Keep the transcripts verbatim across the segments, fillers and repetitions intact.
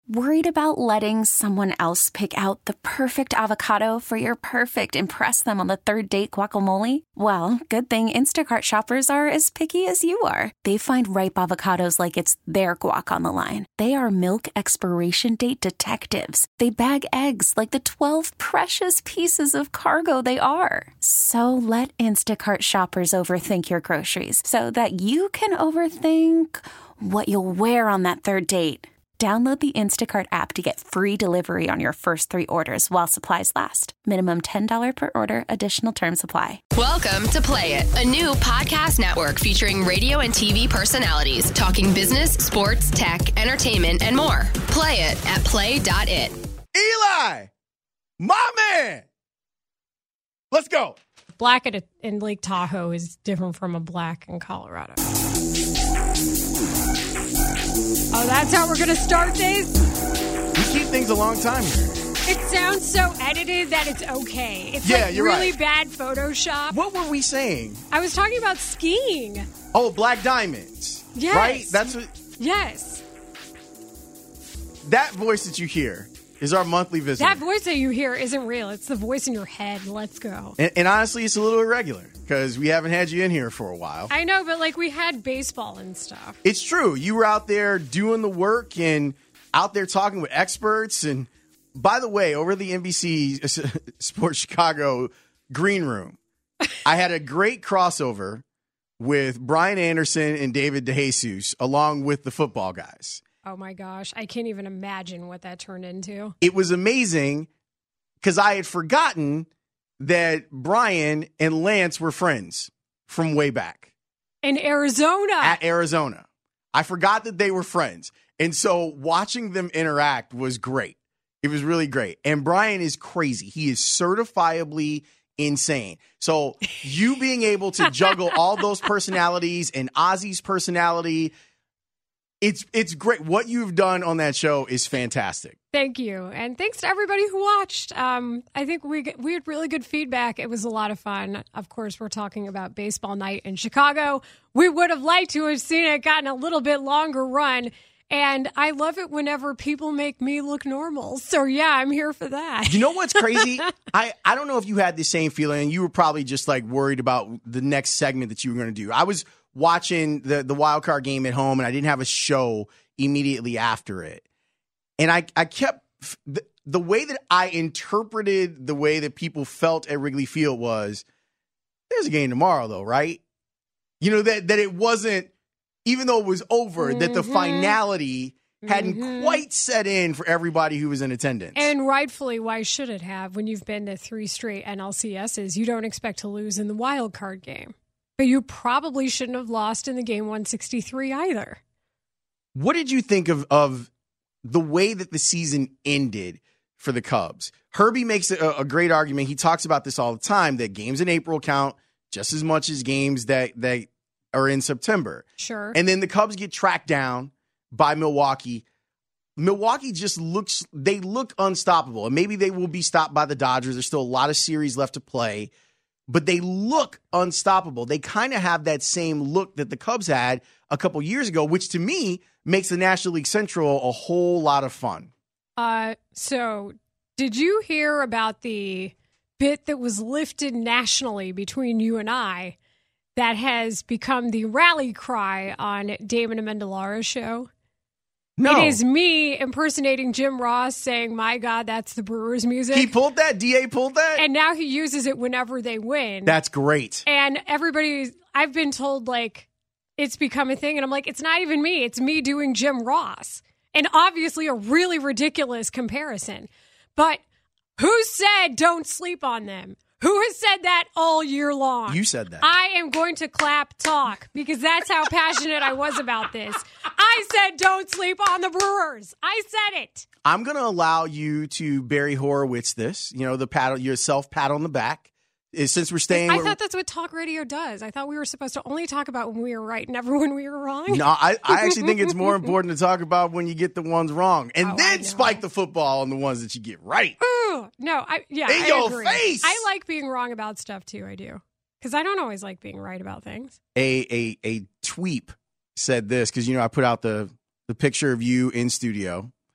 Worried about letting someone else pick out the perfect avocado for your perfect impress them on the third date guacamole? Well, good thing Instacart shoppers are as picky as you are. They find ripe avocados like it's their guac on the line. They are milk expiration date detectives. They bag eggs like the twelve precious pieces of cargo they are. So let Instacart shoppers overthink your groceries so that you can overthink what you'll wear on that third date. Download the Instacart app to get free delivery on your first three orders while supplies last. Minimum ten dollars per order. Additional terms apply. Welcome to Play It, a new podcast network featuring radio and T V personalities talking business, sports, tech, entertainment, and more. Play it at play dot it. Eli, my man. Let's go. Black at a, in Lake Tahoe is different from a black in Colorado. Oh, that's how we're going to start this? We keep things a long time here. It sounds so edited that it's okay. It's Yeah, like you're really right. bad Photoshop. What were we saying? I was talking about skiing. Oh, Black Diamonds. Yes. Right? That's what. Yes. That voice that you hear is our monthly visitor. That voice that you hear isn't real. It's the voice in your head. Let's go. And, and honestly, it's a little irregular because we haven't had you in here for a while. I know, but like we had baseball and stuff. It's true. You were out there doing the work and out there talking with experts. And by the way, over the N B C Sports Chicago green room, I had a great crossover with Brian Anderson and David DeJesus, along with the football guys. Oh my gosh. I can't even imagine what that turned into. It was amazing because I had forgotten that Brian and Lance were friends from way back. In Arizona. At Arizona. I forgot that they were friends. And so watching them interact was great. It was really great. And Brian is crazy. He is certifiably insane. So you being able to juggle all those personalities and Ozzy's personality, it's it's great. What you've done on that show is fantastic. Thank you. And thanks to everybody who watched. Um, I think we we had really good feedback. It was a lot of fun. Of course, we're talking about baseball night in Chicago. We would have liked to have seen it gotten a little bit longer run. And I love it whenever people make me look normal. So, yeah, I'm here for that. You know what's crazy? I, I don't know if you had the same feeling. You were probably just like worried about the next segment that you were going to do. I was watching the, the wild card game at home, and I didn't have a show immediately after it. And I, I kept the, the way that I interpreted the way that people felt at Wrigley Field was, there's a game tomorrow, though, right? You know, that that it wasn't, even though it was over, mm-hmm. that the finality hadn't mm-hmm. quite set in for everybody who was in attendance. And rightfully, why should it have? When you've been to three straight N L C S's, you don't expect to lose in the wild card game. But you probably shouldn't have lost in the game one sixty-three either. What did you think of, of the way that the season ended for the Cubs? Herbie makes a, a great argument. He talks about this all the time, that games in April count just as much as games that, that are in September. Sure. And then the Cubs get tracked down by Milwaukee. Milwaukee just looks, they look unstoppable. And maybe they will be stopped by the Dodgers. There's still a lot of series left to play. But they look unstoppable. They kind of have that same look that the Cubs had a couple years ago, which to me makes the National League Central a whole lot of fun. Uh, so did you hear about the bit that was lifted nationally between you and I that has become the rally cry on Damon Amendolara's show? No. It is me impersonating Jim Ross saying, my God, that's the Brewers music. He pulled that? D A pulled that? And now he uses it whenever they win. That's great. And everybody, I've been told, like, it's become a thing. And I'm like, it's not even me. It's me doing Jim Ross. And obviously a really ridiculous comparison. But who said don't sleep on them? Who has said that all year long? You said that. I am going to clap talk because that's how passionate I was about this. I said don't sleep on the Brewers. I said it. I'm going to allow you to Barry Horowitz this, you know, the pat, your self pat on the back. Is since we're staying. I thought that's what talk radio does. I thought we were supposed to only talk about when we were right, never when we were wrong. No, I, I actually think it's more important to talk about when you get the ones wrong, and oh, then spike the football on the ones that you get right. Ooh, no, I yeah, in I your agree. face. I like being wrong about stuff too. I do, because I don't always like being right about things. A a a tweep said this, because you know I put out the the picture of you in studio,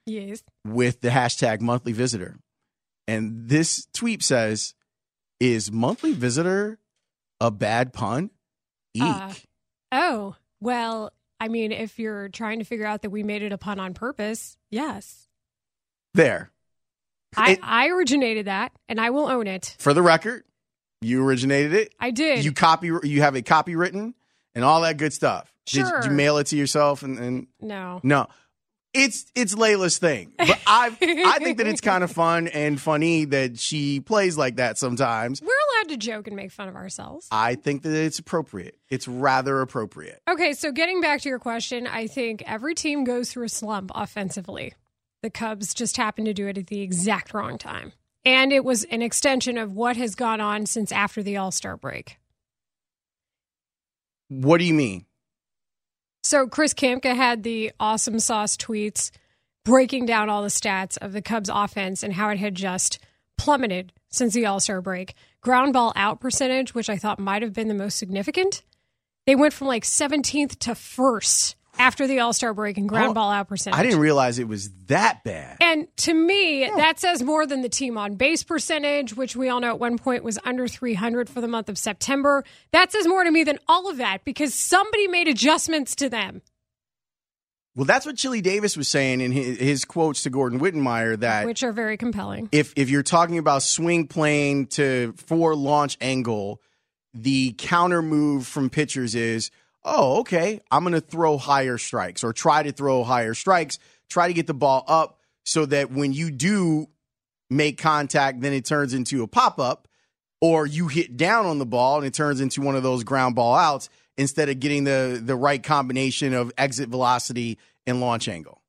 Yes. with the hashtag monthly visitor. And this tweet says, is monthly visitor a bad pun? Eek. Uh, oh, well, I mean, if you're trying to figure out that we made it a pun on purpose, yes. There. I, It- I originated that, and I will own it. For the record, you originated it. I did. You copy. You have it copywritten and all that good stuff. Did, Sure. did you mail it to yourself? And, and no. no, it's it's Layla's thing. But I I think that it's kind of fun and funny that she plays like that sometimes. We're allowed to joke and make fun of ourselves. I think that it's appropriate. It's rather appropriate. Okay, so getting back to your question, I think every team goes through a slump offensively. The Cubs just happened to do it at the exact wrong time. And it was an extension of what has gone on since after the All-Star break. What do you mean? So Chris Kamka had the awesome sauce tweets breaking down all the stats of the Cubs offense and how it had just plummeted since the All-Star break. Ground ball out percentage, which I thought might have been the most significant, they went from like seventeenth to first after the All-Star break in ground Oh, ball out percentage. I didn't realize it was that bad. And to me, that says more than the team on base percentage, which we all know at one point was under three hundred for the month of September. That says more to me than all of that because somebody made adjustments to them. Well, that's what Chili Davis was saying in his, his quotes to Gordon Wittenmeyer, that Which are very compelling. if if you're talking about swing plane to for launch angle, the counter move from pitchers is, oh, okay, I'm going to throw higher strikes or try to throw higher strikes, try to get the ball up so that when you do make contact, then it turns into a pop-up, or you hit down on the ball and it turns into one of those ground ball outs instead of getting the, the right combination of exit velocity and launch angle.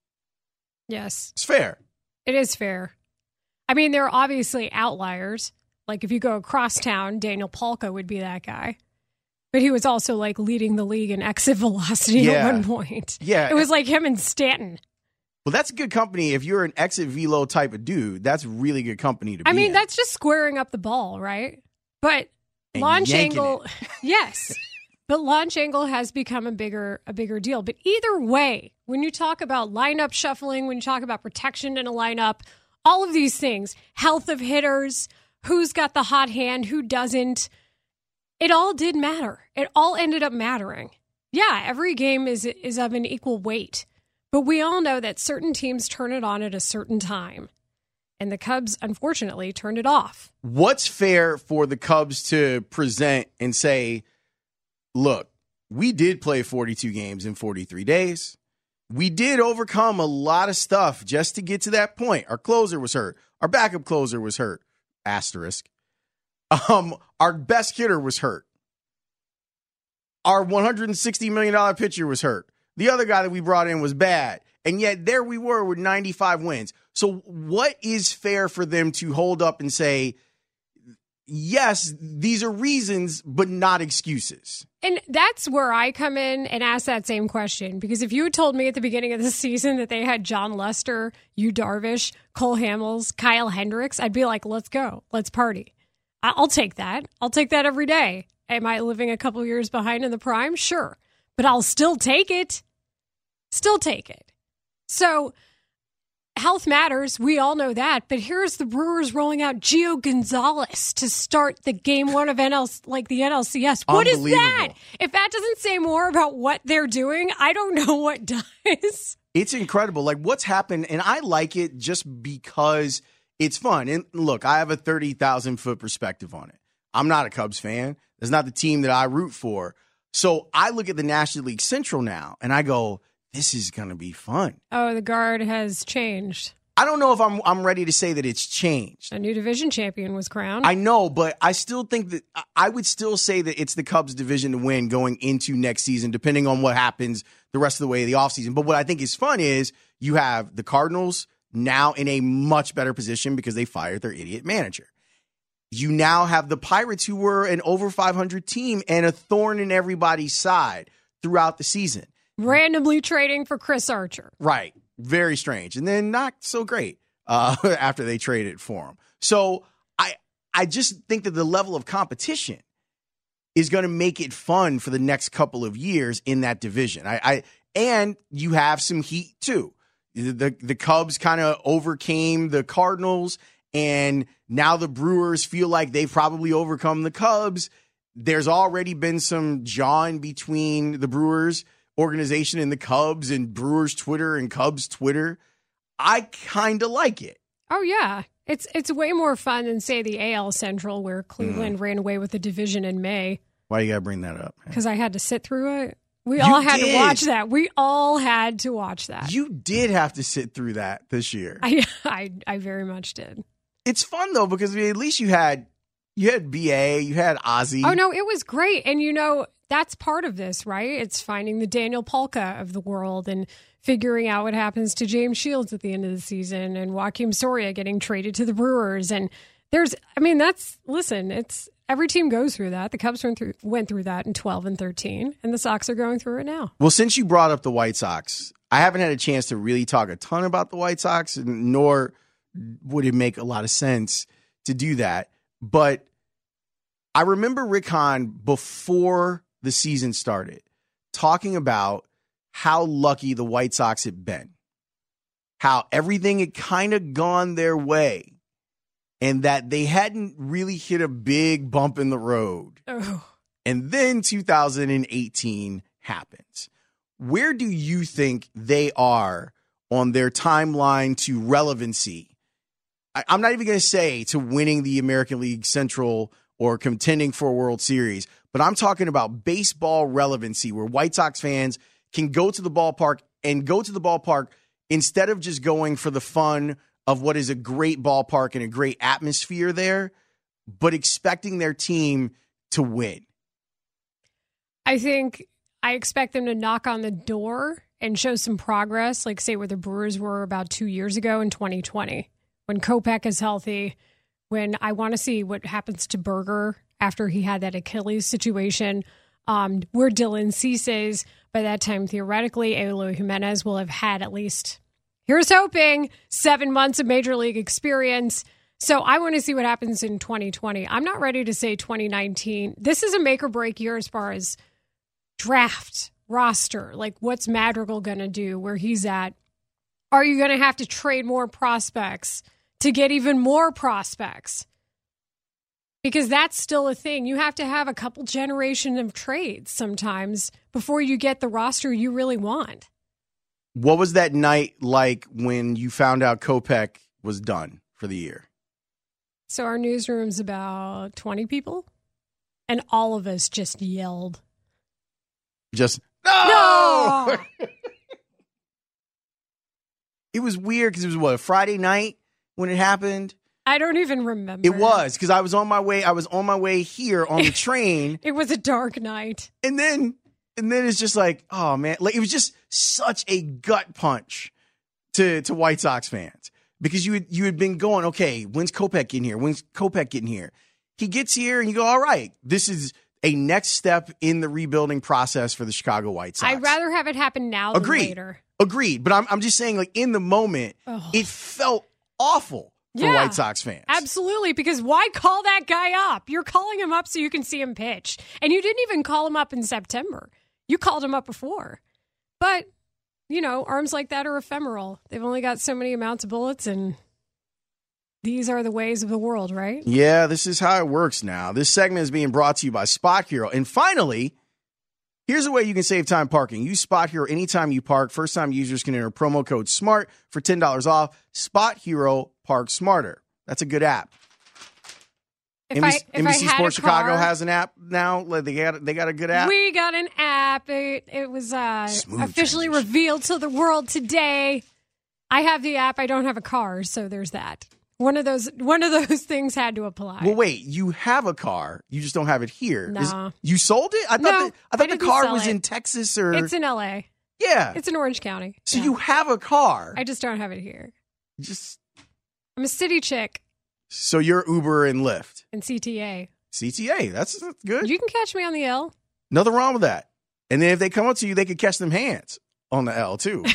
Yes, It's fair. it is fair. I mean, there are obviously outliers. Like if you go across town, Daniel Palka would be that guy. But he was also like leading the league in exit velocity Yeah. at one point. Yeah. It was like him and Stanton. Well, that's good company. If you're an exit velo type of dude, that's really good company to be I mean, in. that's just squaring up the ball, right? But And launch yanking angle, yes. But launch angle has become a bigger a bigger deal. But either way, when you talk about lineup shuffling, when you talk about protection in a lineup, all of these things, health of hitters, who's got the hot hand, who doesn't, it all did matter. It all ended up mattering. Yeah, every game is is of an equal weight. But we all know that certain teams turn it on at a certain time. And the Cubs, unfortunately, turned it off. What's fair for the Cubs to present and say, look, we did play forty-two games in forty-three days. We did overcome a lot of stuff just to get to that point. Our closer was hurt. Our backup closer was hurt. Asterisk. Um, our best hitter was hurt. Our one hundred sixty million dollars pitcher was hurt. The other guy that we brought in was bad. And yet there we were with ninety-five wins. So what is fair for them to hold up and say, yes, these are reasons, but not excuses? And that's where I come in and ask that same question. Because if you had told me at the beginning of the season that they had John Lester, Yu Darvish, Cole Hamels, Kyle Hendricks, I'd be like, let's go. Let's party. I- I'll take that. I'll take that every day. Am I living a couple years behind in the prime? Sure. But I'll still take it. Still take it. So health matters. We all know that. But here's the Brewers rolling out Gio Gonzalez to start the game one of N L, like the N L C S. What is that? Unbelievable. If that doesn't say more about what they're doing, I don't know what does. It's incredible. Like what's happened, and I like it just because it's fun. And look, I have a thirty thousand foot perspective on it. I'm not a Cubs fan. That's not the team that I root for. So I look at the National League Central now, and I go, this is going to be fun. Oh, the guard has changed. I don't know if I'm I'm ready to say that it's changed. A new division champion was crowned. I know, but I still think that I would still say that it's the Cubs division to win going into next season, depending on what happens the rest of the way of the offseason. But what I think is fun is you have the Cardinals now in a much better position because they fired their idiot manager. You now have the Pirates, who were an over five hundred team and a thorn in everybody's side throughout the season. Randomly trading for Chris Archer. Right. Very strange. And then not so great uh, after they traded for him. So I I just think that the level of competition is going to make it fun for the next couple of years in that division. I, I and you have some heat too. the the Cubs kind of overcame the Cardinals, and now the Brewers feel like they've probably overcome the Cubs. There's already been some jawing between the Brewers organization and the Cubs, and Brewers Twitter and Cubs Twitter. I kind of like it. Oh, yeah. It's it's way more fun than, say, the A L Central, where Cleveland mm. ran away with the division in May. Why you got to bring that up? Because I had to sit through it. We you all had did. to watch that. We all had to watch that. You did have to sit through that this year. I I, I very much did. It's fun, though, because at least you had you had B A, you had Ozzy. Oh, no, it was great. And, you know, that's part of this, right? It's finding the Daniel Polka of the world and figuring out what happens to James Shields at the end of the season, and Joakim Soria getting traded to the Brewers. And there's, I mean, that's, listen, it's, every team goes through that. The Cubs went through went through that in twelve and thirteen, and the Sox are going through it now. Well, since you brought up the White Sox, I haven't had a chance to really talk a ton about the White Sox, nor would it make a lot of sense to do that. But I remember Rick Hahn, before the season started, talking about how lucky the White Sox had been, how everything had kind of gone their way, and that they hadn't really hit a big bump in the road. Oh. And then two thousand eighteen happens. Where do you think they are on their timeline to relevancy? I, I'm not even going to say to winning the American League Central or contending for a World Series, but I'm talking about baseball relevancy, where White Sox fans can go to the ballpark and go to the ballpark instead of just going for the fun of what is a great ballpark and a great atmosphere there, but expecting their team to win. I think I expect them to knock on the door and show some progress, like, say, where the Brewers were about two years ago in twenty twenty, when Kopech is healthy, when I want to see what happens to Berger after he had that Achilles situation, um, where Dylan Cease is. By that time, theoretically, Eloy Jimenez will have had at least, here's hoping, seven months of major league experience. So I want to see what happens in twenty twenty. I'm not ready to say twenty nineteen. This is a make or break year as far as draft, roster, like what's Madrigal going to do, where he's at. Are you going to have to trade more prospects to get even more prospects? Because that's still a thing. You have to have a couple generation of trades sometimes before you get the roster you really want. What was that night like when you found out Kopech was done for the year? So our newsroom's about twenty people, and all of us just yelled. Just, no! No! It was weird because it was, what, a Friday night when it happened? I don't even remember. It was, because I was on my way. I was on my way here on the train. It was a dark night. And then, and then it's just like, oh man, like it was just such a gut punch to to White Sox fans, because you had, you had been going, okay, when's Kopech getting here? When's Kopech getting here? He gets here, and you go, all right, this is a next step in the rebuilding process for the Chicago White Sox. I'd rather have it happen now than Agreed. later. Agreed. But I'm I'm just saying, like, in the moment, oh. it felt awful. For yeah, White Sox fans. Absolutely, because why call that guy up? You're calling him up so you can see him pitch. And you didn't even call him up in September. You called him up before. But, you know, arms like that are ephemeral. They've only got so many amounts of bullets, and these are the ways of the world, right? Yeah, this is how it works now. This segment is being brought to you by Spot Hero. And finally, here's a way you can save time parking. Use Spot Hero anytime you park. First-time users can enter promo code SMART for ten dollars off. Spot Hero, park smarter. That's a good app. If N B C, I, if N B C I had Sports a car, Chicago has an app now. Like, They got, they got a good app. We got an app. It, it was uh, officially transition. revealed to the world today. I have the app. I don't have a car, so there's that. One of those one of those things had to apply. Well, wait, you have a car. You just don't have it here. No. Is, you sold it? I thought, No, that, I thought I the didn't car sell was it. in Texas or... It's in L A. Yeah. It's in Orange County. So Yeah. you have a car. I just don't have it here. Just I'm a city chick So you're Uber and Lyft. in C T A. C T A, that's, that's good. You can catch me on the L. Nothing wrong with that. And then if they come up to you, they could catch them hands on the L too.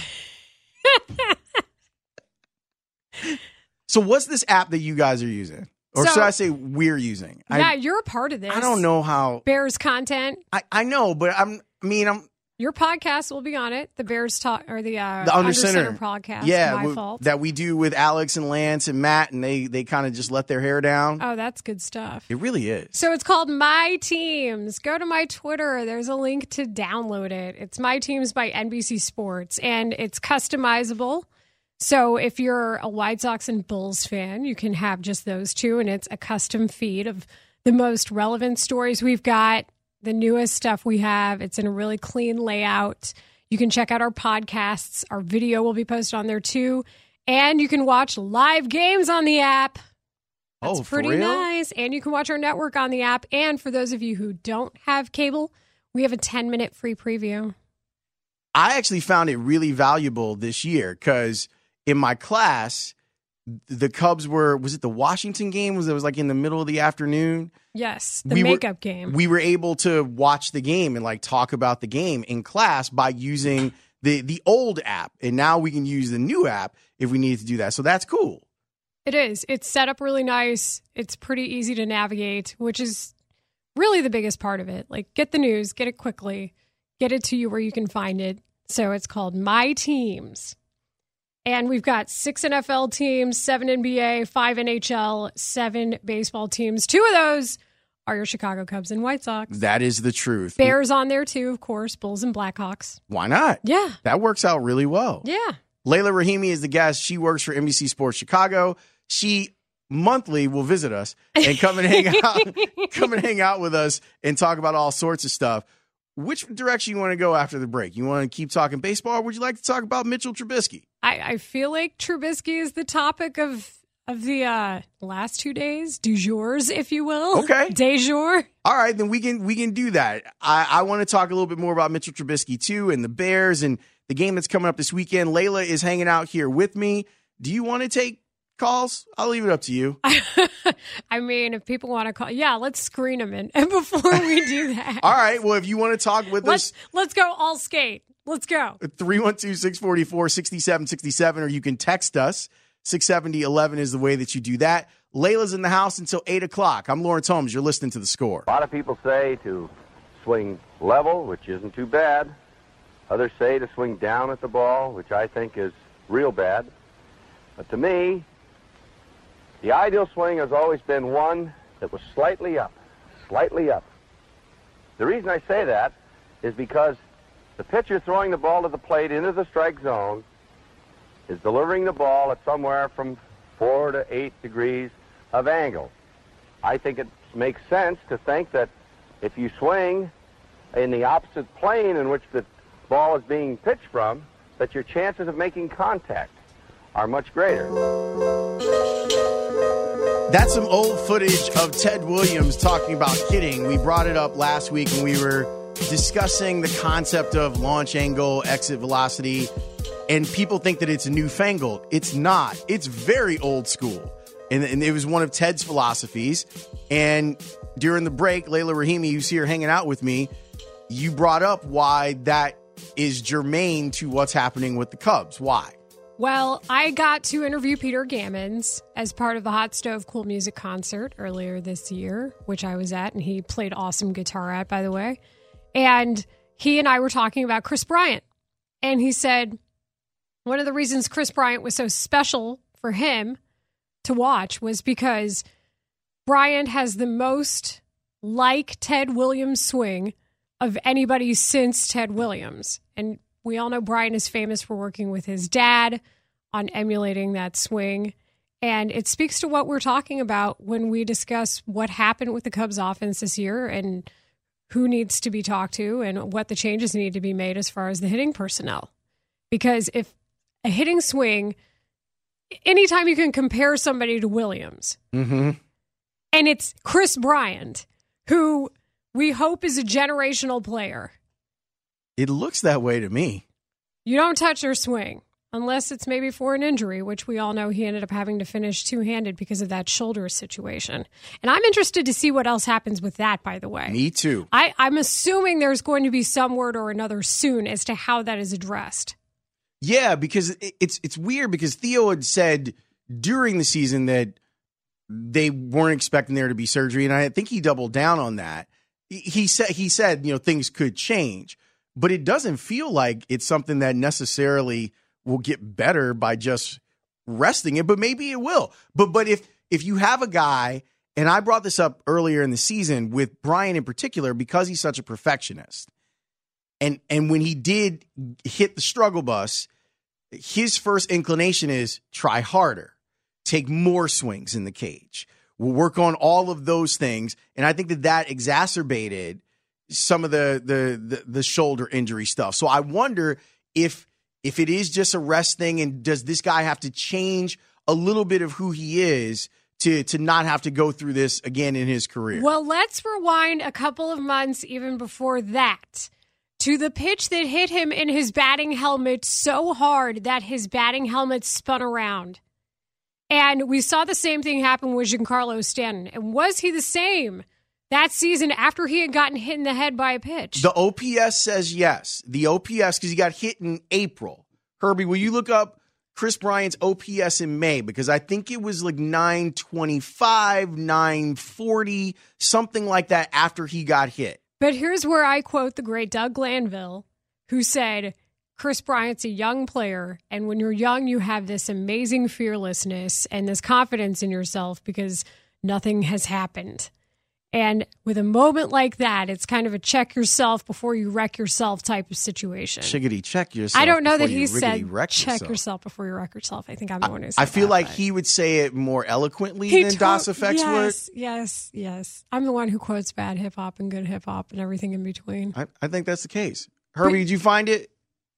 So what's this app that you guys are using? Or So- should I say we're using? Yeah, I, you're a part of this. I don't know how. Bears content. I, I know, but I'm, I mean, I'm, Your podcast will be on it. The Bears talk or the uh, the Under Under Center podcast. Yeah, my we, fault. that we do with Alex and Lance and Matt, and they they kind of just let their hair down. Oh, that's good stuff. It really is. So it's called My Teams. Go to my Twitter. There's a link to download it. It's My Teams by N B C Sports, and it's customizable. So if you're a White Sox and Bulls fan, you can have just those two, and it's a custom feed of the most relevant stories we've got, the newest stuff we have. It's in a really clean layout. You can check out our podcasts. Our video will be posted on there too. And you can watch live games on the app. That's oh, for pretty real? nice. And you can watch our network on the app. And for those of you who don't have cable, we have a ten-minute free preview. I actually found it really valuable this year because in my class, the Cubs were, was it the Washington game? Was it was like in the middle of the afternoon? Yes, the we makeup were, game. We were able to watch the game and like talk about the game in class by using the the old app. And now we can use the new app if we need to do that. So that's cool. It is. It's set up really nice. It's pretty easy to navigate, which is really the biggest part of it. Like, get the news, get it quickly, get it to you where you can find it. So it's called My Teams. And we've got six N F L teams, seven N B A, five N H L, seven baseball teams. Two of those are your Chicago Cubs and White Sox. That is the truth. Bears on there too, of course, Bulls and Blackhawks. Why not? Yeah. That works out really well. Yeah. Layla Rahimi is the guest. She works for N B C Sports Chicago. She monthly will visit us and come and hang out, come and hang out with us and talk about all sorts of stuff. Which direction you want to go after the break? You want to keep talking baseball, or would you like to talk about Mitchell Trubisky? I, I feel like Trubisky is the topic of of the uh, last two days, du jours, if you will. Okay. De jour. All right, then we can we can do that. I, I want to talk a little bit more about Mitchell Trubisky, too, and the Bears and the game that's coming up this weekend. Layla is hanging out here with me. Do you want to take calls? I'll leave it up to you. I mean, if people want to call, yeah, let's screen them in before we do that. All right, well, if you want to talk with let's, us. Let's go all skate. Let's go. three one two, six four four, six seven six seven, or you can text us. six seventy eleven is the way that you do that. Layla's in the house until eight o'clock. I'm Lawrence Holmes. You're listening to The Score. A lot of people say to swing level, which isn't too bad. Others say to swing down at the ball, which I think is real bad. But to me, the ideal swing has always been one that was slightly up, slightly up. The reason I say that is because the pitcher throwing the ball to the plate into the strike zone is delivering the ball at somewhere from four to eight degrees of angle. I think it makes sense to think that if you swing in the opposite plane in which the ball is being pitched from, that your chances of making contact are much greater. That's some old footage of Ted Williams talking about hitting. We brought it up last week when we were discussing the concept of launch angle, exit velocity, and people think that it's newfangled. It's not. It's very old school. And, and it was one of Ted's philosophies. And during the break, Layla Rahimi, who's here hanging out with me, you brought up why that is germane to what's happening with the Cubs. Why? Well, I got to interview Peter Gammons as part of the Hot Stove Cool Music concert earlier this year, which I was at, and he played awesome guitar at, by the way. And he and I were talking about Chris Bryant. And he said one of the reasons Chris Bryant was so special for him to watch was because Bryant has the most like Ted Williams swing of anybody since Ted Williams. And we all know Bryant is famous for working with his dad on emulating that swing. And it speaks to what we're talking about when we discuss what happened with the Cubs offense this year and who needs to be talked to and what the changes need to be made as far as the hitting personnel. Because if a hitting swing, anytime you can compare somebody to Williams, mm-hmm. and it's Chris Bryant, who we hope is a generational player. It looks that way to me. You don't touch your swing unless it's maybe for an injury, which we all know he ended up having to finish two-handed because of that shoulder situation. And I'm interested to see what else happens with that, by the way. Me too. I, I'm assuming there's going to be some word or another soon as to how that is addressed. Yeah, because it, it's it's weird because Theo had said during the season that they weren't expecting there to be surgery, and I think he doubled down on that. He said he said, you know, things could change. but it doesn't feel like it's something that necessarily will get better by just resting it, but maybe it will. But but if if you have a guy, and I brought this up earlier in the season with Brian in particular, because he's such a perfectionist, and and when he did hit the struggle bus, his first inclination is try harder, take more swings in the cage. We'll work on all of those things, and I think that that exacerbated some of the the the, the shoulder injury stuff. So I wonder if if it is just a rest thing, and does this guy have to change a little bit of who he is to to not have to go through this again in his career? Well, let's rewind a couple of months even before that to the pitch that hit him in his batting helmet so hard that his batting helmet spun around. And we saw the same thing happen with Giancarlo Stanton. And was he the same that season after he had gotten hit in the head by a pitch? The O P S says yes. The O P S, because he got hit in April. Herbie, will you look up Chris Bryant's O P S in May? Because I think it was like nine twenty-five, nine forty, something like that after he got hit. But here's where I quote the great Doug Glanville, who said, Chris Bryant's a young player, and when you're young, you have this amazing fearlessness and this confidence in yourself because nothing has happened. And with a moment like that, it's kind of a check yourself before you wreck yourself type of situation. Chickadee, check yourself. I don't know that you he said check yourself. yourself before you wreck yourself. I think I'm the one who said I feel that, like but. he would say it more eloquently He than to- Das Effects yes, Yes, yes. I'm the one who quotes bad hip hop and good hip hop and everything in between. would. I, I think that's the case. Herbie, But- did you find it?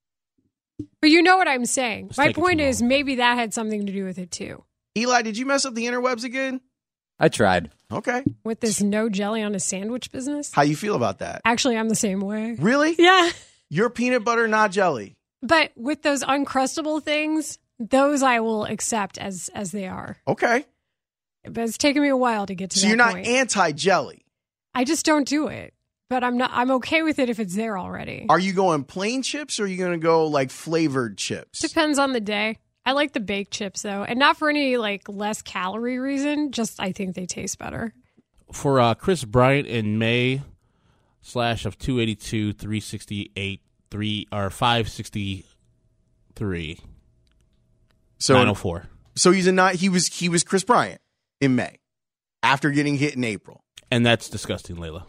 But you know what I'm saying. It's My taking point too is long. maybe that had something to do with it too. Eli, did you mess up the interwebs again? I tried. Okay. With this no jelly on a sandwich business. How you feel about that? Actually, I'm the same way. Really? Yeah. You're peanut butter, not jelly. But with those uncrustable things, those I will accept as as they are. Okay. But it's taken me a while to get to So that you're not point. anti-jelly. I just don't do it. But I'm not I'm okay with it if it's there already. Are you going plain chips or are you going to go like flavored chips? Depends on the day. I like the baked chips though, and not for any like less calorie reason, just I think they taste better. For uh, Chris Bryant in May, slash of two eighty-two, three sixty-eight, three or five sixty-three, So nine oh four. So he's a not he was he was Chris Bryant in May after getting hit in April. And that's disgusting, Layla.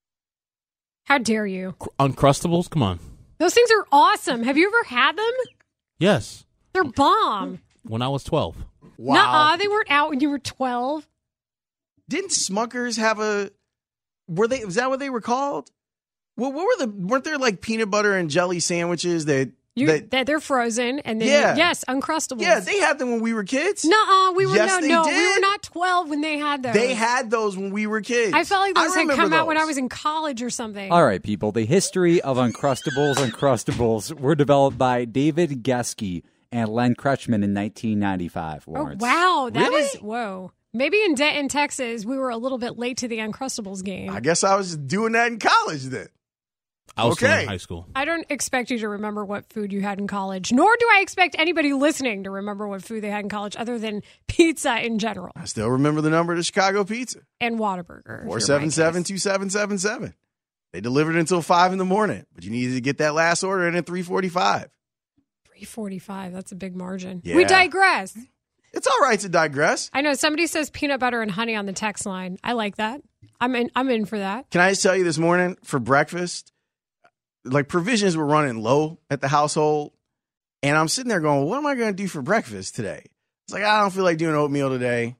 How dare you? Cr- Uncrustables, come on. Those things are awesome. Have you ever had them? Yes, They're bomb. when I was twelve. Wow. Nuh-uh, they weren't out when you were twelve. Didn't Smuckers have a were they was that what they were called? Well, what were the weren't there like peanut butter and jelly sandwiches that You, that that they're frozen, and then Yeah. yes, Uncrustables. Yeah, they had them when we were kids. Nuh-uh, we were Yes, no, they no, we did. were not twelve when they had those. They had those when we were kids. I felt like those had remember come out when I those. was in college or something. All right, people. The history of Uncrustables Uncrustables were developed by David Geske and Len Kretschmann in nineteen ninety-five, Oh Lawrence. wow, that is Really? whoa. Maybe in Denton, Texas, we were a little bit late to the Uncrustables game. I guess I was doing that in college then. I was still Okay. in high school. I don't expect you to remember what food you had in college, nor do I expect anybody listening to remember what food they had in college other than pizza in general I still remember the number to Chicago Pizza. and Whataburger. four seven seven, two seven seven seven. They delivered until five in the morning, but you needed to get that last order in at three forty-five. three forty-five, that's a big margin. Yeah. We digress. It's all right to digress. I know somebody says peanut butter and honey on the text line. I like that. I'm in I'm in for that. Can I just tell you this morning for breakfast, like provisions were running low at the household. And I'm sitting there going, what am I going to do for breakfast today? It's like, I don't feel like doing oatmeal today.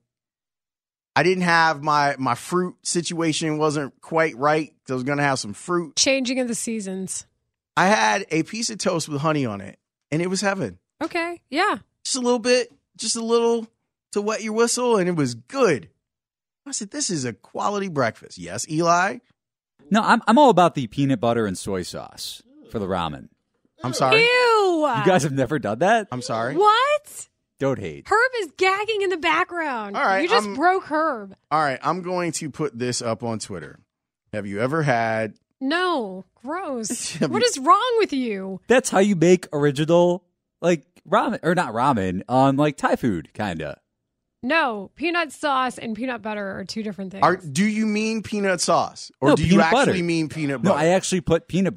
I didn't have my, my fruit situation wasn't quite right. I was going to have some fruit. Changing of the seasons. I had a piece of toast with honey on it and it was heaven. Okay. Yeah. Just a little bit, just a little to wet your whistle. And it was good. I said, this is a quality breakfast. Yes, Eli. No, I'm I'm all about the peanut butter and soy sauce for the ramen. I'm sorry. Ew. You guys have never done that? I'm sorry. What? Don't hate. Herb is gagging in the background. All right, You just I'm- broke Herb. All right, I'm going to put this up on Twitter. Have you ever had No. Gross. Have What you- is wrong with you? That's how you make original, like, ramen, or not ramen, um, like Thai food, kind of. No. Peanut sauce and peanut butter are two different things. Are do you mean peanut sauce or No, do you peanut actually butter. mean peanut No, butter? I actually put peanut butter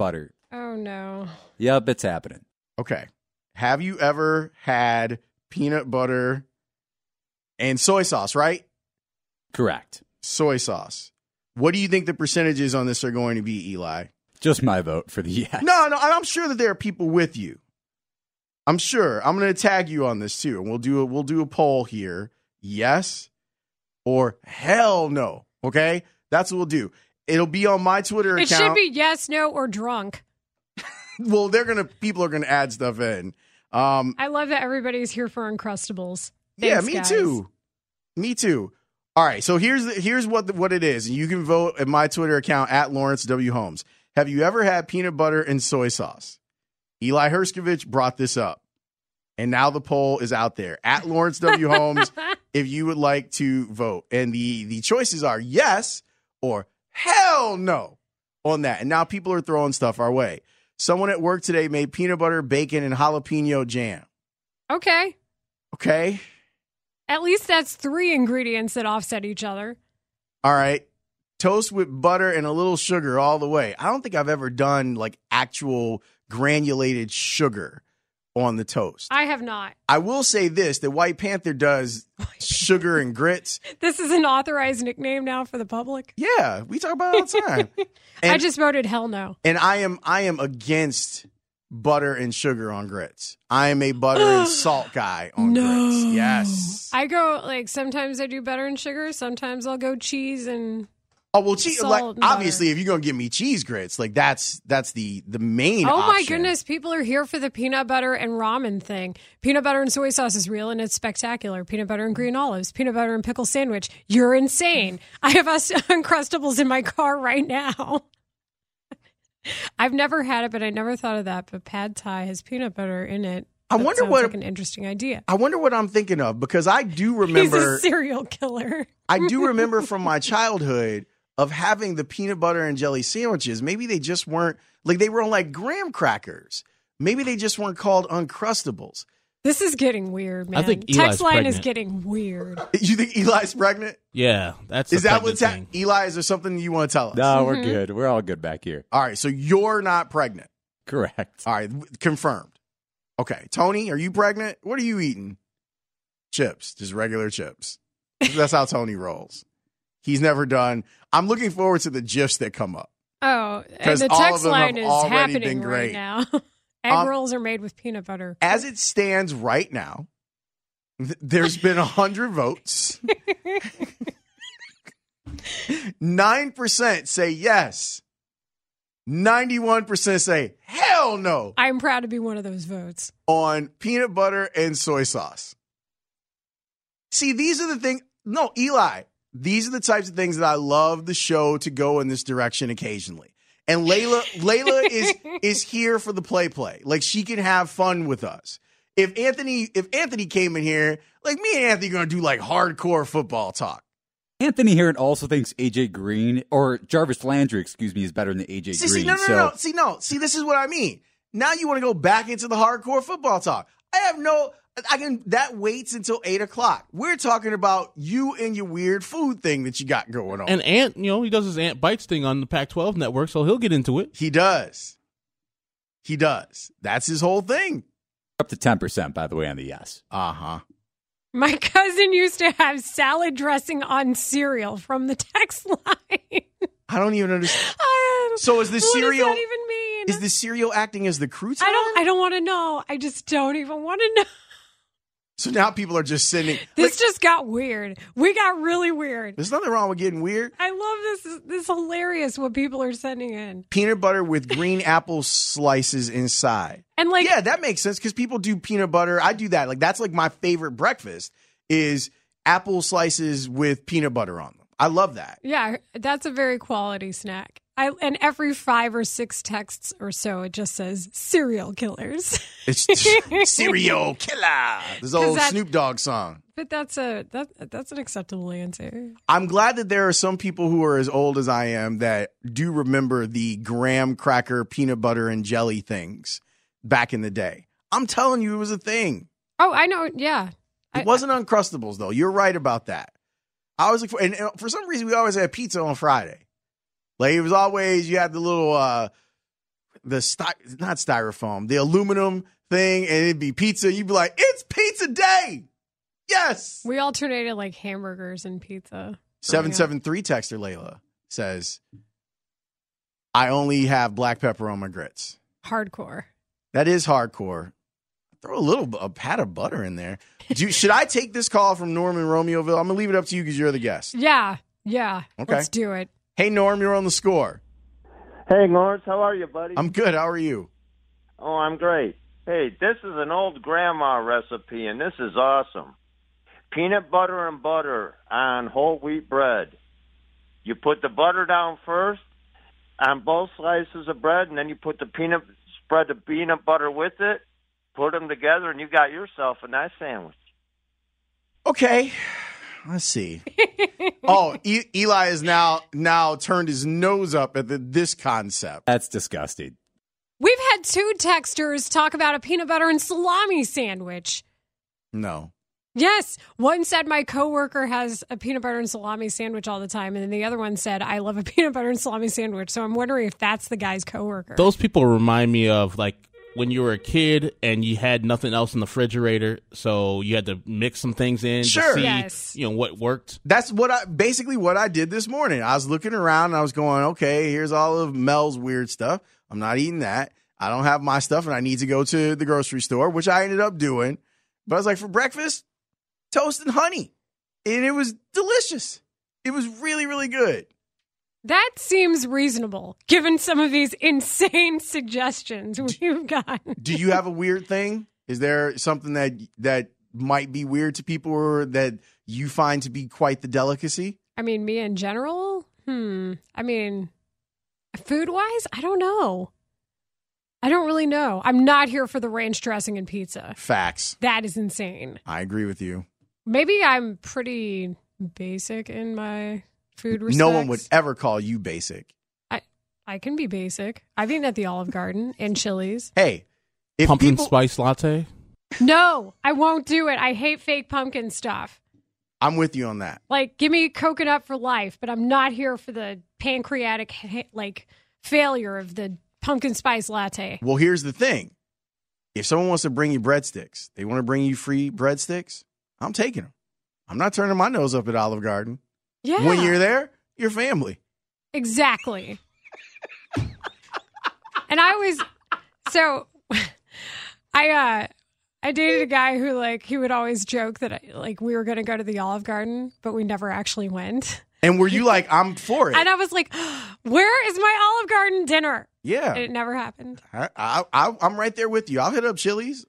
Oh, no. Yep, it's happening. Okay. Have you ever had peanut butter and soy sauce, right? Correct. Soy sauce. What do you think the percentages on this are going to be, Eli? Just my vote for the yes. No, no, I'm sure that there are people with you. I'm sure. I'm going to tag you on this too, and we'll do a, we'll do a poll here. Yes or hell no. Okay? That's what we'll do. It'll be on my Twitter It account. should be yes, no, or drunk. Well, they're gonna people are gonna add stuff in. Um, I love that everybody's here for Uncrustables. yeah, Thanks, me guys. too. Me too. All right, so here's the, here's what the, what it is. You can vote at my Twitter account at Lawrence W Holmes. Have you ever had peanut butter and soy sauce? Eli Herskovich brought this up, and now the poll is out there at Lawrence W Holmes. If you would like to vote, and the the choices are yes or hell no on that. And now people are throwing stuff our way. Someone at work today made peanut butter, bacon, and jalapeno jam. Okay. Okay. At least that's three ingredients that offset each other. All right. Toast with butter and a little sugar all the way. I don't think I've ever done like actual granulated sugar on the toast. I have not. I will say this, that White Panther does sugar and grits. This is an authorized nickname now for the public. Yeah, we talk about it all the time. And, I just voted hell no. and I am I am against butter and sugar on grits. I am a butter and salt guy on No. grits. Yes. I go, like, sometimes I do butter and sugar. Sometimes I'll go cheese and... Oh well, cheese. Salt Like and obviously, butter. if you're gonna give me cheese grits, like that's that's the the main. Oh my option. goodness, people are here for the peanut butter and ramen thing. Peanut butter and soy sauce is real and it's spectacular. Peanut butter and green olives, peanut butter and pickle sandwich. You're insane. I have us Uncrustables in my car right now. I've never had it, but I never thought of that. But pad thai has peanut butter in it. I That wonder sounds what like an interesting idea. I wonder what I'm thinking of, because I do He's remember a serial killer. I do remember from my childhood of having the peanut butter and jelly sandwiches. Maybe they just weren't like they were on like graham crackers. Maybe they just weren't called Uncrustables. This is getting weird, man. I think Eli's Text line is pregnant. getting weird. You think Eli's pregnant? Yeah, that's Is the that pregnant what's thing. happening? Eli, is there something you want to tell us? No, we're good. We're all good back here. All right, so you're not pregnant. Correct. All right, w- confirmed. Okay, Tony, are you pregnant? What are you eating? Chips, just regular chips. That's how Tony rolls. He's never done. I'm looking forward to the gifs that come up. Oh, and 'Cause the all of text them have line is already happening been great. right now. Egg Um, rolls are made with peanut butter. As it stands right now, th- there's been one hundred votes. nine percent say yes. ninety-one percent say hell no I'm proud to be one of those votes. on peanut butter and soy sauce. See, these are the things. No, Eli, these are the types of things that I love the show to go in this direction occasionally. And Layla, Layla is is here for the play play. Like she can have fun with us. If Anthony, if Anthony came in here, like me and Anthony are gonna do like hardcore football talk. Anthony Herron also thinks A J Green, or Jarvis Landry, excuse me, is better than A J See, Green. see, no, no, so no, no. See, no. See, this is what I mean. Now you want to go back into the hardcore football talk. I have no, I can, that waits until eight o'clock. We're talking about you and your weird food thing that you got going on. And Ant, you know, he does his Ant Bites thing on the Pac twelve network, so he'll get into it. He does. He does. That's his whole thing. up to ten percent, by the way, on the yes. Uh huh. My cousin used to have salad dressing on cereal from the text line. I don't even understand. I don't- So is the what cereal- does that even mean? Is the cereal acting as the crouton? I don't. I don't want to know. I just don't even want to know. So now people are just sending. This like, just got weird. We got really weird. there's nothing wrong with getting weird. I love this. This is hilarious what people are sending in. Peanut butter with green apple slices inside. And like, Yeah, that makes sense because people do peanut butter. I do that. Like that's like my favorite breakfast is apple slices with peanut butter on them. I love that. yeah, that's a very quality snack. I, and every five or six texts or so, it just says serial killers. It's cereal killer. This old that- Snoop Dogg song. But that's a that that's an acceptable answer. I'm glad that there are some people who are as old as I am that do remember the graham cracker peanut butter and jelly things back in the day. I'm telling you, it was a thing. Oh, I know. Yeah, It I- wasn't Uncrustables, though. You're right about that. I was like, and and for some reason, we always had pizza on Friday. Like it was always you had the little uh, the sty- not styrofoam, the aluminum thing, and it'd be pizza. You'd be like, it's pizza day. Yes. We alternated like hamburgers and pizza. seven seven three texter Layla says, I only have black pepper on my grits. Hardcore. That is hardcore. Throw a little a pat of butter in there. Do you, should I take this call from Norm in Romeoville? I'm going to leave it up to you because you're the guest. Yeah. Yeah. Okay. Let's do it. Hey, Norm, you're on the score. Hey, Lawrence, how are you, buddy? I'm good. How are you? Oh, I'm great. Hey, this is an old grandma recipe, and this is awesome. Peanut butter and butter on whole wheat bread. You put the butter down first on both slices of bread, and then you put the peanut, spread the peanut butter with it, put them together, and you got yourself a nice sandwich. Okay. Let's see. Oh, e- Eli has now now turned his nose up at the, this concept. That's disgusting. We've had two texters talk about a peanut butter and salami sandwich. No. Yes. One said my coworker has a peanut butter and salami sandwich all the time. And then the other one said, I love a peanut butter and salami sandwich. So I'm wondering if that's the guy's coworker. Those people remind me of like when you were a kid and you had nothing else in the refrigerator. So you had to mix some things in Sure. to see Yes. you know, what worked. That's what I basically what I did this morning. I was looking around and I was going, okay, here's all of Mel's weird stuff. I'm not eating that. I don't have my stuff and I need to go to the grocery store, which I ended up doing. But I was like, for breakfast, toast and honey. And it was delicious. It was really, really good. That seems reasonable, given some of these insane suggestions we've gotten. Do you have a weird thing? Is there something that that might be weird to people or that you find to be quite the delicacy? I mean, me in general? Hmm. I mean, food-wise, I don't know. I don't really know. I'm not here for the ranch dressing and pizza. Facts. That is insane. I agree with you. Maybe I'm pretty basic in my food respects. No one would ever call you basic. I, I can be basic. I've eaten at the Olive Garden and Chili's. Hey, if Pumpkin people, spice latte. No, I won't do it. I hate fake pumpkin stuff. I'm with you on that. Like, give me coconut for life, but I'm not here for the pancreatic, like, failure of the pumpkin spice latte. Well, here's the thing. If someone wants to bring you breadsticks, they want to bring you free breadsticks, I'm taking them. I'm not turning my nose up at Olive Garden. Yeah. When you're there, you're family. Exactly. And I was, so, I, uh, I dated a guy who, like, he would always joke that, I, like, we were going to go to the Olive Garden, but we never actually went. And were you like, I'm for it? And I was like, where is my Olive Garden dinner? Yeah. And it never happened. I, I, I, I'm right there with you. I'll hit up Chili's.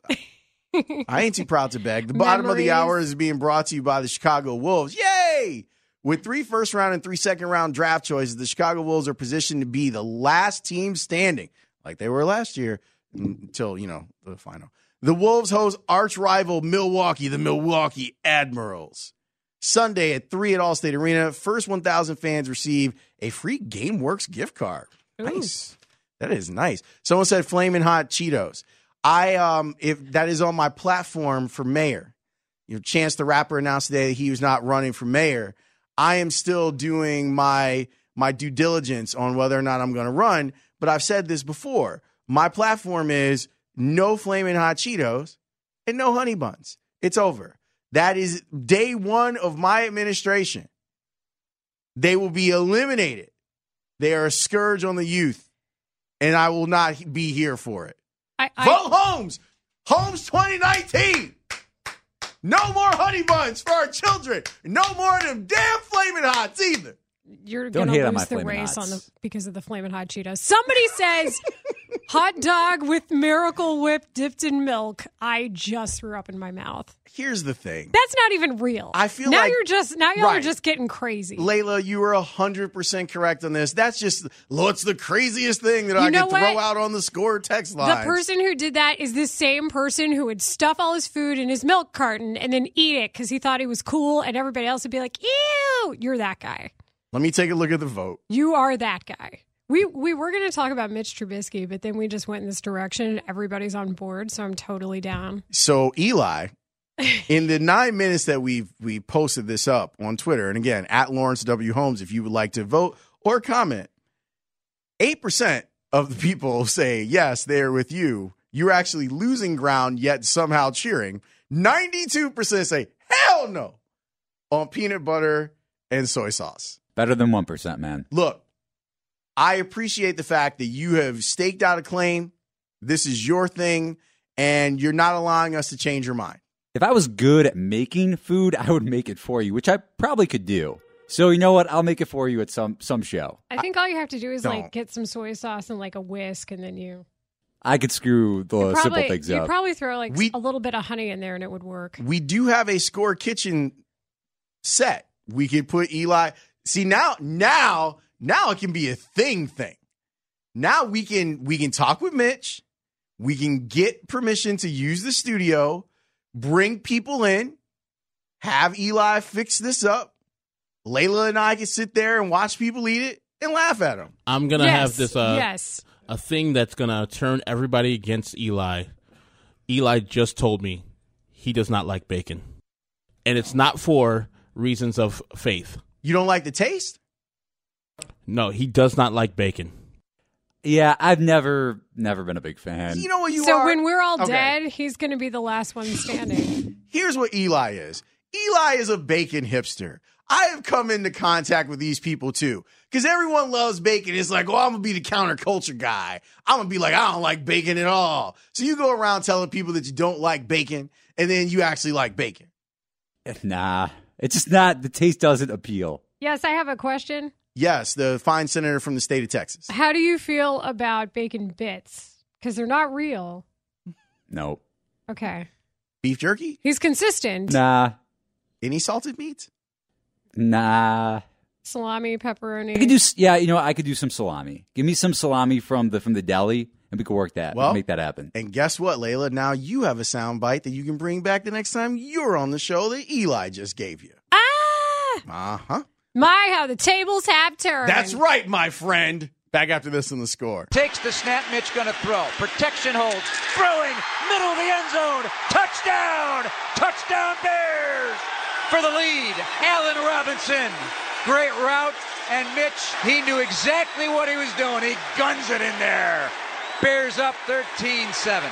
I ain't too proud to beg. The bottom of the Memories. hour is being brought to you by the Chicago Wolves. Yay! With three first round and three second round draft choices, the Chicago Wolves are positioned to be the last team standing, like they were last year, until, you know, the final. The Wolves host arch rival Milwaukee, the Milwaukee Admirals. Sunday at three at Allstate Arena, first one thousand fans receive a free GameWorks gift card. Ooh. Nice. That is nice. Someone said Flamin' Hot Cheetos. I um if that is on my platform for mayor. You know, Chance the Rapper announced today that he was not running for mayor. I am still doing my my due diligence on whether or not I'm going to run, but I've said this before. My platform is no Flamin' Hot Cheetos and no honey buns. It's over. That is day one of my administration. They will be eliminated. They are a scourge on the youth, and I will not be here for it. I, I, Vote Holmes! Holmes twenty nineteen! No more honey buns for our children. No more of them damn Flamin' Hots either. You're Don't going hate to on my lose the Flamin' race Hots. on the because of the Flamin' Hot Cheetos. Somebody says hot dog with Miracle Whip dipped in milk. I just threw up in my mouth. Here's the thing. That's not even real. I feel now like- you're just now y'all are Right. just getting crazy. Layla, you were one hundred percent correct on this. That's just, what's the craziest thing that You I know can throw what? out on the score text The line? person who did that is the same person who would stuff all his food in his milk carton and then eat it because he thought he was cool, and everybody else would be like, "Ew, you're that guy. Let me take a look at the vote. You are that guy." We we were going to talk about Mitch Trubisky, but then we just went in this direction. Everybody's on board, so I'm totally down. So Eli, in the nine minutes that we've we posted this up on Twitter, and again, at Lawrence W. Holmes, if you would like to vote or comment, eight percent of the people say, yes, they're with you. You're actually losing ground, yet somehow cheering. ninety-two percent say, hell no, on peanut butter and soy sauce. Better than one percent, man. Look, I appreciate the fact that you have staked out a claim. This is your thing, and you're not allowing us to change your mind. If I was good at making food, I would make it for you, which I probably could do. So you know what? I'll make it for you at some some show. I think all you have to do is Don't. like get some soy sauce and like a whisk, and then you. I could screw the You'd simple probably, things you'd up. probably throw like We- a little bit of honey in there, and it would work. We do have a Score Kitchen set. We could put Eli. See, now, now, now it can be a thing thing. Now we can we can talk with Mitch. We can get permission to use the studio, bring people in, have Eli fix this up. Layla and I can sit there and watch people eat it and laugh at them. I'm gonna yes. have this uh, yes. a thing that's gonna turn everybody against Eli. Eli just told me he does not like bacon, and it's not for reasons of faith. You don't like the taste? No, he does not like bacon. Yeah, I've never never been a big fan. You know what you so are? when we're all Okay. dead, he's going to be the last one standing. Here's what Eli is. Eli is a bacon hipster. I have come into contact with these people too. Because everyone loves bacon. It's like, oh, I'm going to be the counterculture guy. I'm going to be like, I don't like bacon at all. So you go around telling people that you don't like bacon, and then you actually like bacon. Nah, it's just not, the taste doesn't appeal. Yes, I have a question. Yes, the fine senator from the state of Texas. How do you feel about bacon bits? Because they're not real. No. Okay. Beef jerky? He's consistent. Nah. Any salted meats? Nah. Salami, pepperoni. I could do, s- yeah, you know, I could do some salami. Give me some salami from the from the deli, and we could work that. Well, make that happen. And guess what, Layla? Now you have a sound bite that you can bring back the next time you're on the show that Eli just gave you. Ah! Uh-huh. My, how the tables have turned. That's right, my friend. Back after this in the score. Takes the snap, Mitch gonna throw. Protection holds. Throwing. Middle of the end zone. Touchdown! Touchdown Bears! For the lead, Allen Robinson. Great route. And Mitch, he knew exactly what he was doing. He guns it in there. Bears up thirteen seven.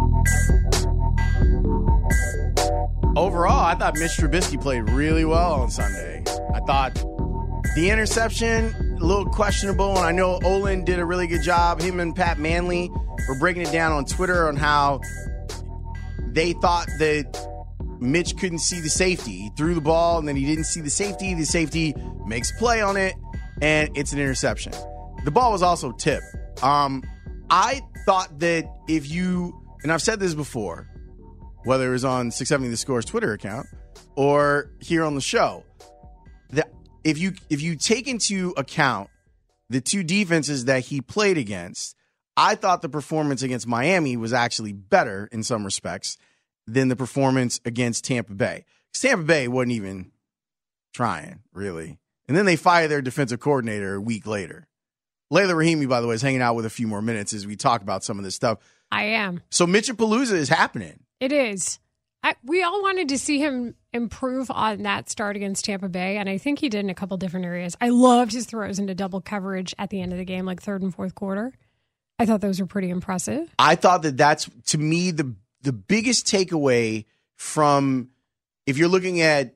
Overall, I thought Mitch Trubisky played really well on Sunday. I thought the interception, a little questionable, and I know Olin did a really good job. Him and Pat Manley were breaking it down on Twitter on how they thought that Mitch couldn't see the safety. He threw the ball, and then he didn't see the safety. The safety makes play on it, and it's an interception. The ball was also tipped. Um, I thought that if you, and I've said this before, whether it was on six seventy The Score's Twitter account or here on the show, that if you if you take into account the two defenses that he played against, I thought the performance against Miami was actually better in some respects than the performance against Tampa Bay. Because Tampa Bay wasn't even trying, really. And then they fired their defensive coordinator a week later. Layla Rahimi, by the way, is hanging out with a few more minutes as we talk about some of this stuff. I am. So Mitchapalooza is happening. It is. I, we all wanted to see him improve on that start against Tampa Bay, and I think he did in a couple different areas. I loved his throws into double coverage at the end of the game, like third and fourth quarter. I thought those were pretty impressive. I thought that that's, to me, the the biggest takeaway from, if you're looking at,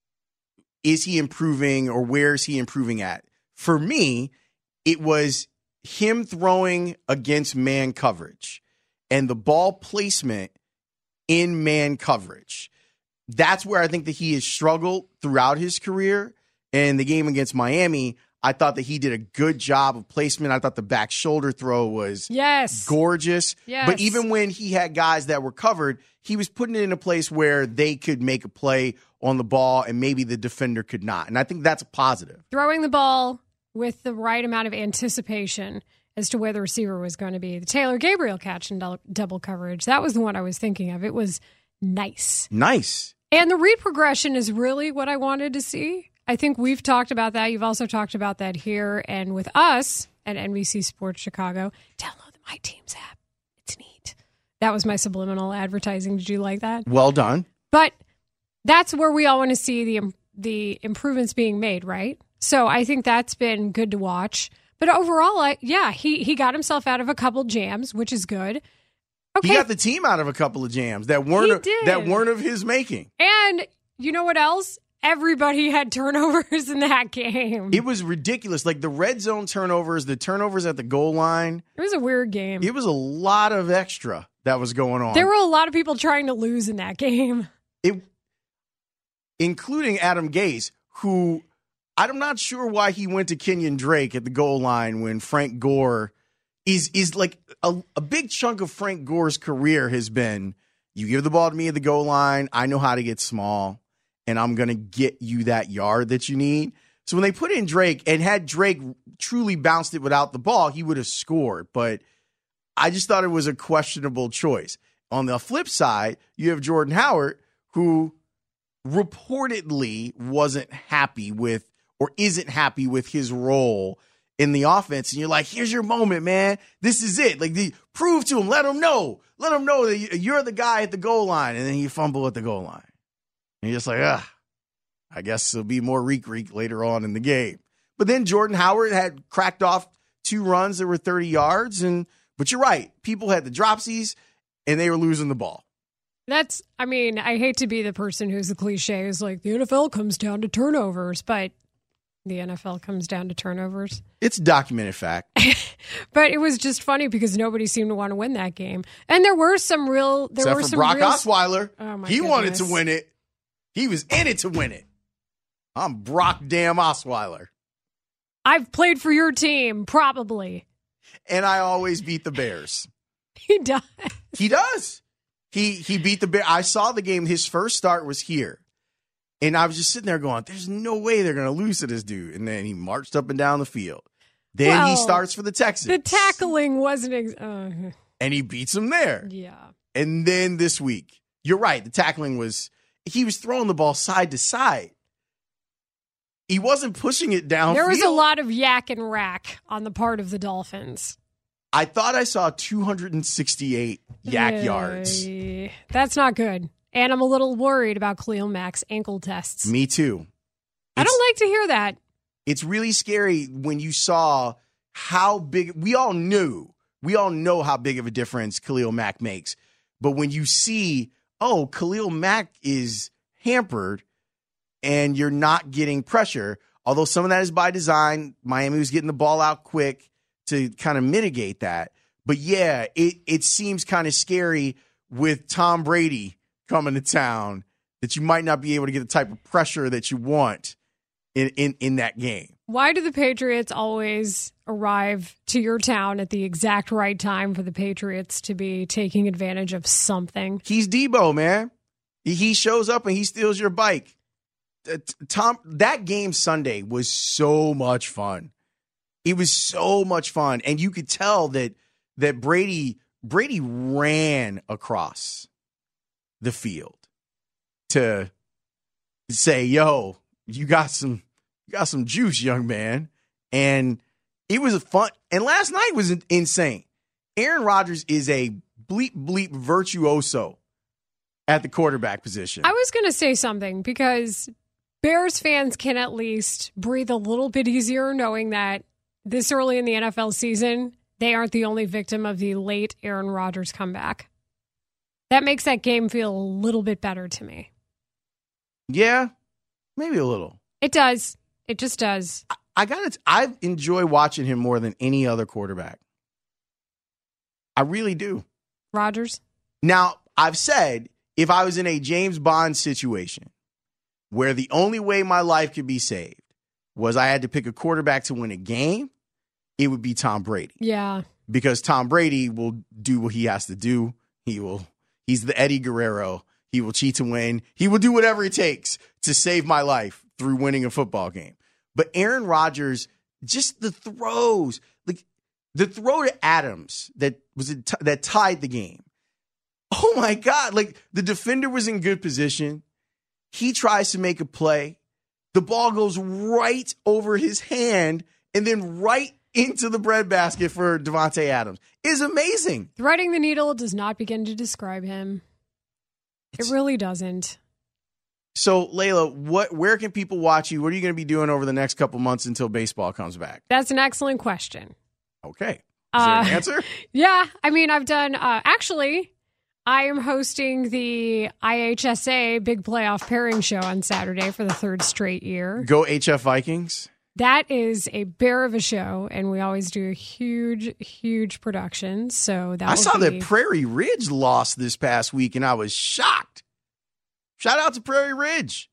is he improving or where is he improving at? For me, it was him throwing against man coverage and the ball placement in man coverage. That's where I think that he has struggled throughout his career. And the game against Miami, I thought that he did a good job of placement. I thought the back shoulder throw was yes. gorgeous. Yes. But even when he had guys that were covered, he was putting it in a place where they could make a play on the ball and maybe the defender could not. And I think that's a positive. Throwing the ball with the right amount of anticipation as to where the receiver was going to be. The Taylor Gabriel catch in double, double coverage, that was the one I was thinking of. It was nice. Nice. And the read progression is really what I wanted to see. I think we've talked about that. You've also talked about that here and with us at N B C Sports Chicago. Download the My Teams app. It's neat. That was my subliminal advertising. Did you like that? Well done. But that's where we all want to see the the improvements being made, right? So I think that's been good to watch. But overall, I, yeah, he, he got himself out of a couple jams, which is good. Okay. He got the team out of a couple of jams that weren't of, that weren't of his making. And you know what else? Everybody had turnovers in that game. It was ridiculous. Like the red zone turnovers, the turnovers at the goal line. It was a weird game. It was a lot of extra that was going on. There were a lot of people trying to lose in that game. It, including Adam Gase, who I'm not sure why he went to Kenyon Drake at the goal line when Frank Gore is is like a, a big chunk of Frank Gore's career has been, you give the ball to me at the goal line, I know how to get small, and I'm going to get you that yard that you need. So when they put in Drake and had Drake truly bounced it without the ball, he would have scored. But I just thought it was a questionable choice. On the flip side, you have Jordan Howard, who reportedly wasn't happy with or isn't happy with his role in the offense. And you're like, here's your moment, man. This is it. Like, the, prove to him. Let him know. Let him know that you're the guy at the goal line. And then you fumble at the goal line. And you're just like, ah, I guess there'll be more reek-reek later on in the game. But then Jordan Howard had cracked off two runs that were thirty yards. And But you're right. People had the dropsies, and they were losing the ball. That's, I mean, I hate to be the person who's the cliche who's like, the N F L comes down to turnovers, but the N F L comes down to turnovers. It's a documented fact. But it was just funny because nobody seemed to want to win that game. And there were some real, there Except were for some Brock real, Osweiler. Oh my he goodness. wanted to win it. He was in it to win it. I'm Brock damn Osweiler. I've played for your team, probably. And I always beat the Bears. He does. He does. He he beat the Bears. I saw the game. His first start was here. And I was just sitting there going, there's no way they're going to lose to this dude. And then he marched up and down the field. Then well, he starts for the Texans. The tackling wasn't... Ex- uh, and he beats them there. Yeah. And then this week, you're right, the tackling was... He was throwing the ball side to side. He wasn't pushing it downfield. There was a lot of yak and rack on the part of the Dolphins. I thought I saw two hundred sixty-eight yak uh, yards. That's not good. And I'm a little worried about Khalil Mack's ankle tests. Me too. It's, I don't like to hear that. It's really scary when you saw how big, we all knew, we all know how big of a difference Khalil Mack makes. But when you see, oh, Khalil Mack is hampered and you're not getting pressure, although some of that is by design. Miami was getting the ball out quick to kind of mitigate that. But yeah, it, it seems kind of scary with Tom Brady coming to town that you might not be able to get the type of pressure that you want in, in, in that game. Why do the Patriots always arrive to your town at the exact right time for the Patriots to be taking advantage of something? He's Debo, man. He shows up and he steals your bike. Tom, that game Sunday was so much fun. It was so much fun. And you could tell that that Brady Brady ran across the field to say, yo, you got some you got some juice, young man. And it was a fun. And last night was insane. Aaron Rodgers is a bleep bleep virtuoso at the quarterback position. I was going to say something because Bears fans can at least breathe a little bit easier knowing that this early in the N F L season, they aren't the only victim of the late Aaron Rodgers comeback. That makes that game feel a little bit better to me. Yeah, maybe a little. It does. It just does. I, I got it. I enjoy watching him more than any other quarterback. I really do. Rodgers? Now, I've said if I was in a James Bond situation where the only way my life could be saved was I had to pick a quarterback to win a game, it would be Tom Brady. Yeah. Because Tom Brady will do what he has to do. He will, he's the Eddie Guerrero. He will cheat to win. He will do whatever it takes to save my life through winning a football game. But Aaron Rodgers, just the throws, like the throw to Adams that was that tied the game. Oh my God. Like the defender was in good position. He tries to make a play. The ball goes right over his hand and then right into the breadbasket for Davante Adams. It's amazing. Threading the needle does not begin to describe him. It really doesn't. So, Layla, what? Where can people watch you? What are you going to be doing over the next couple months until baseball comes back? That's an excellent question. Okay. Is Uh, there an answer? Yeah. I mean, I've done, uh, actually, I am hosting the I H S A Big Playoff Pairing Show on Saturday for the third straight year. Go H F Vikings. That is a bear of a show, and we always do a huge, huge production. So that I saw be... that Prairie Ridge lost this past week, and I was shocked. Shout out to Prairie Ridge.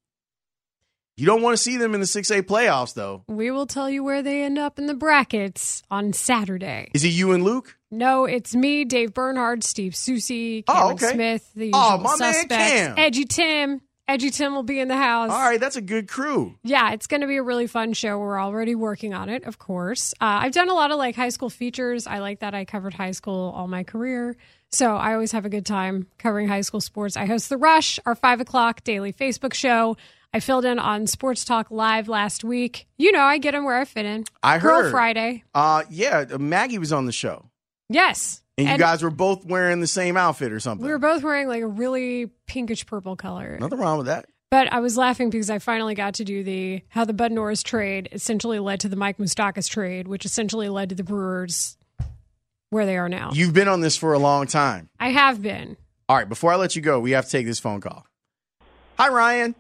You don't want to see them in the six A playoffs, though. We will tell you where they end up in the brackets on Saturday. Is it you and Luke? No, it's me, Dave Bernhard, Steve Susie, Cameron Oh, okay. Smith, the usual Oh, my man suspects. Cam. Edgy Tim. Edgy Tim will be in the house. All right, that's a good crew. Yeah, it's going to be a really fun show. We're already working on it, of course. Uh, I've done a lot of like high school features. I like that. I covered high school all my career. So I always have a good time covering high school sports. I host The Rush, our five o'clock daily Facebook show. I filled in on Sports Talk Live last week. You know, I get them where I fit in. I Girl heard. Friday. Uh, yeah, Maggie was on the show. Yes. And you And guys were both wearing the same outfit or something. we were both wearing like a really pinkish purple color. Nothing wrong with that. But I was laughing because I finally got to do the how the Bud Norris trade essentially led to the Mike Moustakas trade, which essentially led to the Brewers where they are now. You've been on this for a long time. I have been. All right, before I let you go, we have to take this phone call. Hi, Ryan.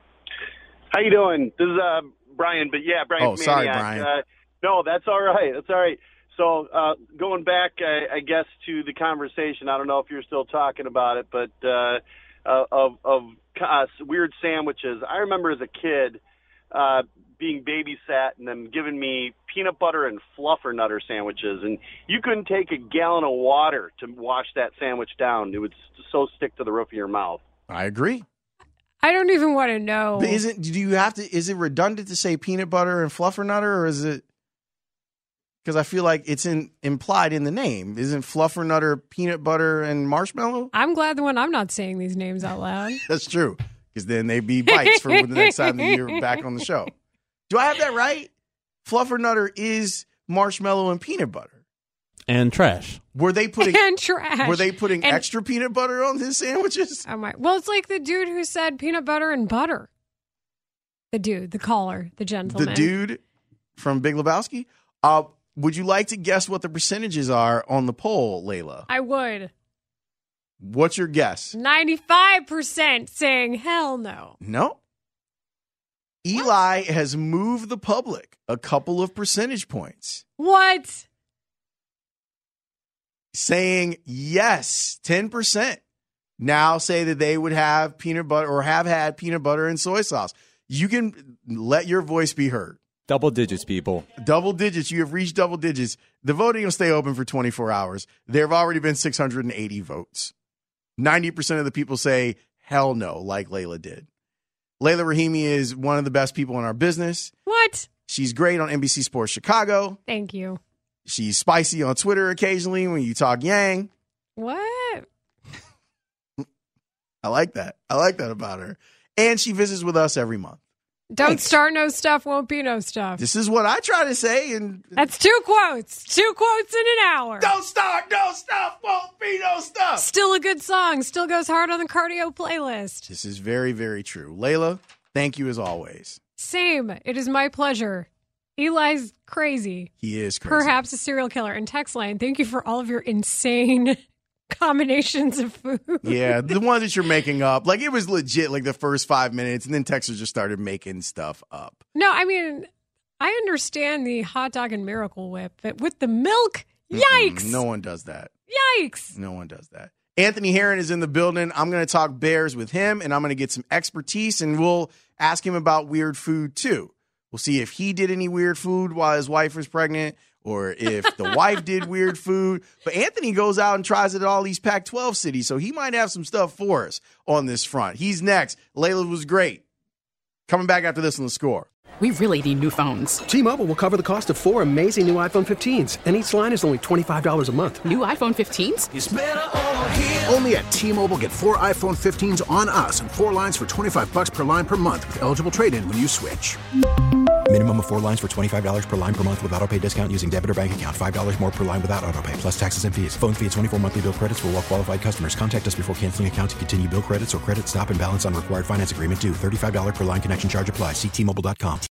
How you doing? This is uh, Brian, but yeah, Brian. Oh, sorry, Maniac. Brian. Uh, no, that's all right. That's all right. So uh, going back, I, I guess, to the conversation, I don't know if you're still talking about it, but uh, uh, of, of uh, weird sandwiches. I remember as a kid uh, being babysat and them giving me peanut butter and fluffernutter sandwiches, and you couldn't take a gallon of water to wash that sandwich down. It would so stick to the roof of your mouth. I agree. I don't even want to know. But isn't do you have to? Is it redundant to say peanut butter and fluffernutter, or is it? Because I feel like it's in, implied in the name. Isn't fluffernutter peanut butter and marshmallow? I'm glad the one I'm not saying these names out loud. That's true. Because then they'd be bites for the next time that you're back on the show. Do I have that right? Fluffernutter is marshmallow and peanut butter. And trash. Were they putting And trash. Were they putting And- extra peanut butter on his sandwiches? Oh my! Well, it's like the dude who said peanut butter and butter. The dude, the caller, the gentleman. The dude from Big Lebowski? Uh, would you like to guess what the percentages are on the poll, Layla? I would. What's your guess? ninety-five percent saying hell no. No. Eli has moved the public a couple of percentage points, What? saying yes, ten percent now say that they would have peanut butter or have had peanut butter and soy sauce. You can let your voice be heard. Double digits, people. Double digits. You have reached double digits. The voting will stay open for twenty-four hours. There have already been six hundred eighty votes. ninety percent of the people say hell no, like Layla did. Layla Rahimi is one of the best people in our business. What? She's great on N B C Sports Chicago. Thank you. She's spicy on Twitter occasionally when you talk Yang. What? I like that. I like that about her. And she visits with us every month. Don't Thanks. start no stuff, won't be no stuff. This is what I try to say. And That's two quotes. Two quotes in an hour. don't start no stuff, won't be no stuff. Still a good song. Still goes hard on the cardio playlist. This is very, very true. Layla, thank you as always. Same. It is my pleasure. Eli's crazy. He is crazy. Perhaps a serial killer. And text line, thank you for all of your insane combinations of food. Yeah, the ones that you're making up. Like, it was legit, like, the first five minutes, and then Texas just started making stuff up. No, I mean, I understand the hot dog and Miracle Whip, but with the milk, yikes. Mm-mm, no one does that. Yikes. No one does that. Anthony Herron is in the building. I'm going to talk Bears with him, and I'm going to get some expertise, and we'll ask him about weird food, too. We'll see if he did any weird food while his wife was pregnant, or if the wife did weird food. But Anthony goes out and tries it at all these Pac twelve cities, so he might have some stuff for us on this front. He's next. Layla was great. Coming back after this on The Score. We really need new phones. T-Mobile will cover the cost of four amazing new iPhone fifteens, and each line is only twenty-five dollars a month. New iPhone fifteens? It's better over here. Only at T-Mobile, get four iPhone fifteens on us and four lines for twenty-five bucks per line per month with eligible trade-in when you switch. Minimum of four lines for twenty-five dollars per line per month with autopay discount using debit or bank account. five dollars more per line without autopay, plus taxes and fees. Phone fee at twenty-four monthly bill credits for well-qualified customers. Contact us before canceling account to continue bill credits or credit stop and balance on required finance agreement due. thirty-five dollars per line connection charge applies. See T Mobile dot com.